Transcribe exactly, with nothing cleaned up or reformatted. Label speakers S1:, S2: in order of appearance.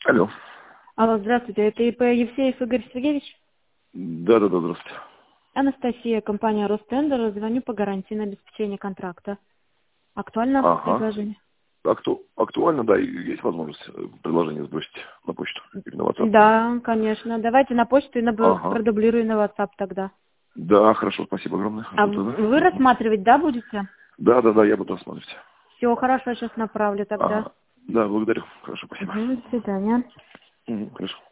S1: Алло.
S2: Алло, здравствуйте, это ИП Евсеев Игорь Сергеевич?
S1: Да, да, да, здравствуйте.
S2: Анастасия, компания Ростендер, звоню по гарантии на обеспечение контракта. Актуально
S1: Ага.
S2: предложение?
S1: Акту... Актуально, да, и есть возможность э, предложение сбросить на почту или на WhatsApp.
S2: Да, конечно. Давайте на почту и на б-
S1: Ага.
S2: продублирую на WhatsApp тогда.
S1: Да, хорошо, спасибо огромное.
S2: А
S1: Жду
S2: в-
S1: тогда.
S2: вы
S1: Мгм.
S2: рассматривать, да, будете?
S1: Да, да, да, я буду рассматривать.
S2: Все, хорошо, сейчас направлю тогда.
S1: Ага. Да, благодарю. Хорошо, спасибо.
S2: Мгм, до свидания.
S1: Мгм, хорошо.